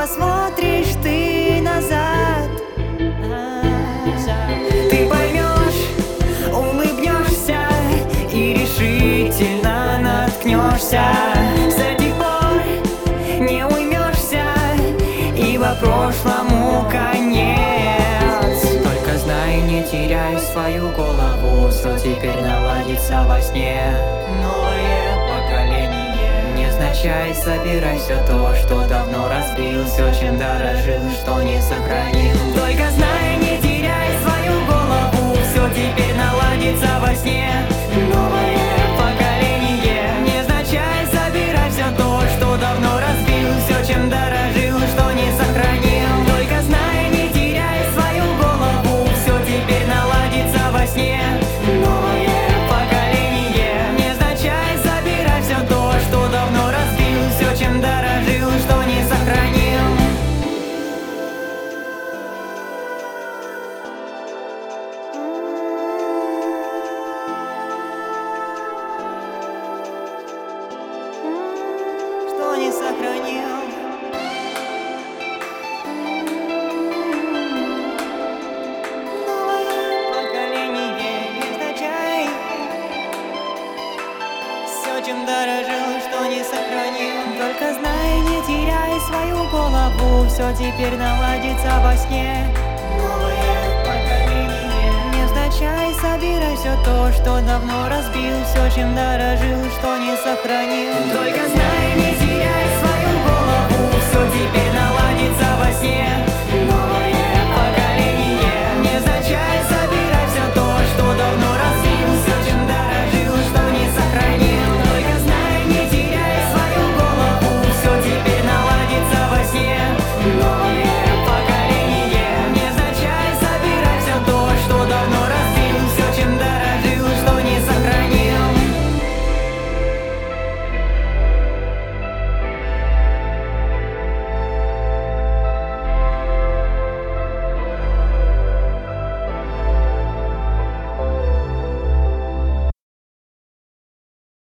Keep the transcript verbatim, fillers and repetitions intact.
посмотришь ты назад, ты поймешь, улыбнешься и решительно наткнешься. С этих пор не уймешься, ибо прошлому конец. Только знай, не теряй свою голову, все теперь наладится во сне. Новое поколение. Невзначай собирай все то, что давно разбил, все, чем дорожил, что не сохранил. Только знай, не теряй свою голову, все теперь наладится во сне. Новое поколение. Невзначай собирай все то, что давно разбил, все, чем дорожил, что не сохранил. Только знай, не теряй свою голову, все теперь наладится во сне. Новое поколение. Невзначай собирай все то, что давно разбил, все, чем дорожил, что не сохранил. Что не сохранил. Новое поколение. Невзначай все, чем дорожил, что не сохранил. Только знай, не теряй свою голову, все теперь наладится во сне. Новое поколение. Невзначай собирай все то, что давно разбил, все, чем дорожил, что не сохранил. Только знай, не теряй свою